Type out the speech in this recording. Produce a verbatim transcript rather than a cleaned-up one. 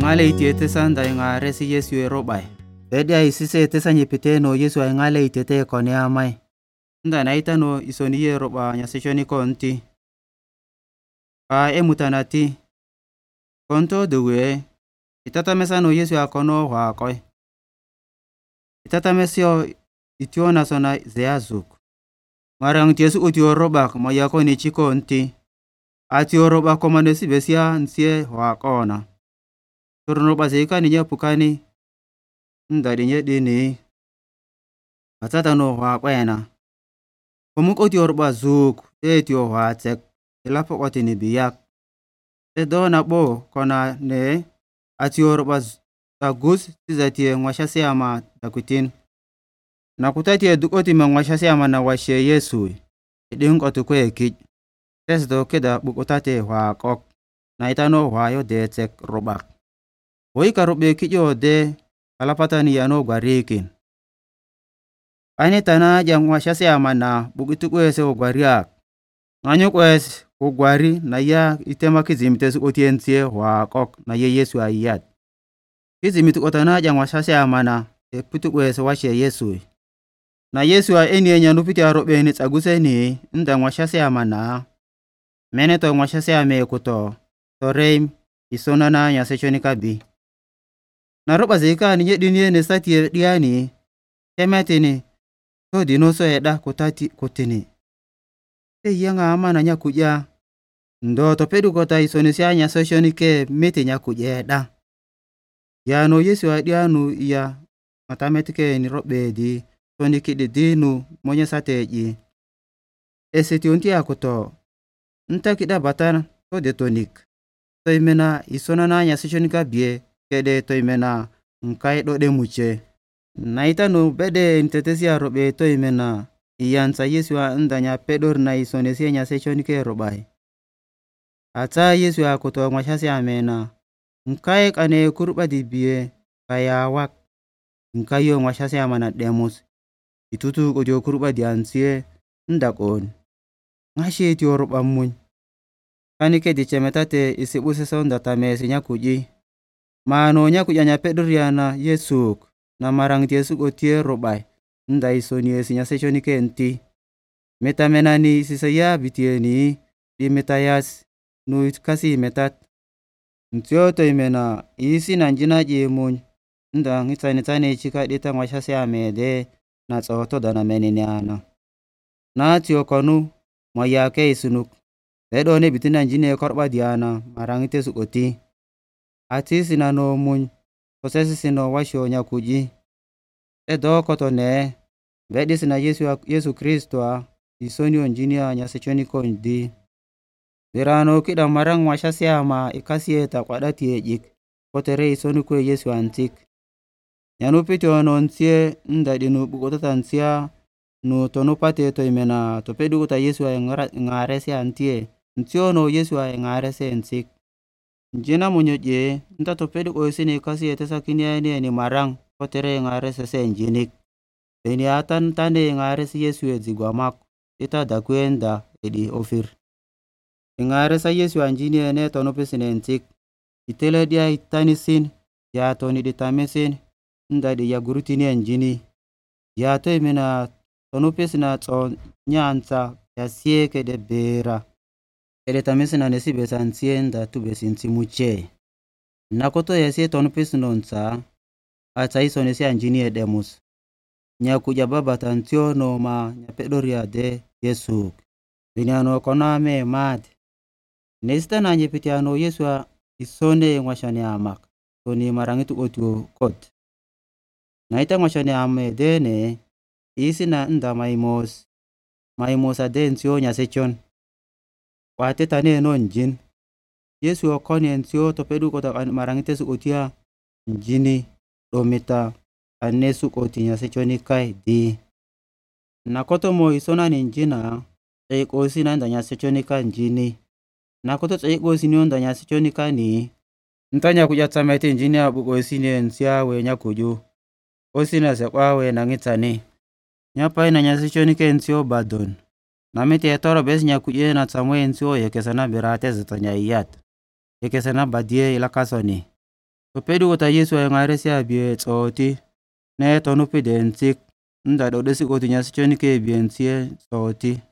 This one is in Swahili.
ngale iti etesa nda ngare si Yesu erobai. Bedi ya isise etesa nyepite no Yesu ay ngale itete kone amai. Nda naita no isoni ye roba nyasechoni konti. Ka emutanati. Konto dewe. Itata mesa no Yesu akono wakoi. Itata mesio itiona sona zeazuk. Marang Yesu uti orobak mayako ni chiko nti. Ati orobak komanesi besia nsie wakona. Turno bazika ninya pukani. Ndadi nye dini. Atata no wakwena. Komuk uti orobak zuk. Eti o watek. Ilapo kote ni biyak. Edo na bo kona ne. Ati orobak tagus. Tizati mwashasi ama dakutin. Nakutati edukoti mwashasi ama na washe Yesu. Idihung otu kwe kij. Tesdo keda bukutate wakok. Na itano wayo detek robak. Woi karobe kijo de kalapata ni yano gwarikin. Aini tana jang washasi amana bukitu kwese ugwariak. Nganyo kwese ugwari na ya itema kizimitesu utiensie wakok na ye Yesu ayat. Kizimitu otana jang washasi amana e putu kwese washe Yesu. Na Yesu a eni enya nupiti arobe ni tsaguse ni ndang washasi amana. Meneto washasi ame kuto. Toreim isonana nyasechoni kabi. Naroba zika ni nyedini ne sati diani. Kemetini. To dinoso eda kutati kutini. Te yanga ama na nyakuja. Ndo topedu kota isonisia nyasechoni ke meti nyakuja eda. Yano Yesu adianu iya. Matametike ni robe di. Toni kidi dinu monye sateji. Eseti unti akuto. Nta kida batan to de tonik. To imena isonana nyasechoni kabie. Kede to imena nkai do de muche. Naita no bede intetesi arobe to imena. Iyansa Yesu a ndanya pedor na isonesi nyasechoni ke robai. Ata Yesu a kuto mwashasi amena. Nkai kane kuruba dibie. Kaya wak. Nkai yo mwashasi amana demus. Itutu kojo kuruba diansie. Ndakon. Ngashi iti oroba mmun. Kanike di cemetate isibu sesonda tamesi nyakuji. Mano nyakuja nyapedor yana Yesu. Na marang Yesu kotie robai. Nda isoni esi nyasechoni ke enti. Metamenani sisaya bitieni. Di metayas. Nu kasi metat. Ntioto imena. Isi nanjina jimun. Nda ngitani tani chika dita mwashasi amede. Na tsoto dana menini ana. Na tio konu. Mwayake isunuk. Bedo ne bitina njine korba diana. Marang ite sukoti. Ati sinano mun. Kosesi sino washo nyakuji. Edo koto ne. Bedi sina Yesu, Yesu Kristo. Isoni onjinia nyasechoni kondi. Birano kida marang washasi ama ikasi eta kwa dati ejik. Kotere isoni kwe Yesu antik. Nyanupiti wanonsie ndadinu bukotota nsia. Nu tonupate to imena. Topedu kuta Yesu ay ngarese antie. Ntio no Yesu ay ngarese antik. Njina munyoje. Nta topedu ko isini kasi etesa kini ni marang. Kotere ngarese se njinik. Beni atan tane ngarese Yesu edzigwamak. Ita dakwenda edi ofir. Ngarese Yesu anjini ene tonupesine antik. Itele dia itanisin. Ya toni ditamesin. Ndadi ya gurutini anjini. Ya to imena tonupesina tso nyansa. Ya sieke de bera. Ede tamesina nesi besansie nda tu besinti muche. Nakoto ya siye tonupesina nsa. Ata iso nesi anjini edemus. Nyakuja baba tantio no ma nyapedoria de Yesu. Binyano koname mad. Nesita na nyepitiano Yesu a isone ngwashani amak. Toni marangitu otu kot. Naita ngwashani ame dene. Isi na nda maimos. Maimos ade ntio nyasechon. Wate tane no njin. Yesu okoni ntio topedu kota marangite sukotia njini. Domita anesu koti nyasechoni kai di. Nakoto mo isona ni njina. Eiko isi na nda nyasechoni ka njini. Nakoto eiko isi ni nda nyasechoni ka ni. Ntanya kujatamete njini abuko isi ni nsia we nyakuju. Osi na sekwa we nangitani. Nyapa ina nyasechoni ke ntio badon. Namiti etoro besi nyakuje na tsamwe ntio yekesana birate zitonya iyat. Yekesana badie ilakasoni. Pedi wota Yesu ay ngare si abie tsoti ne tonu piden sik nda do desi oti nyasi choni ke bien sie tsoti.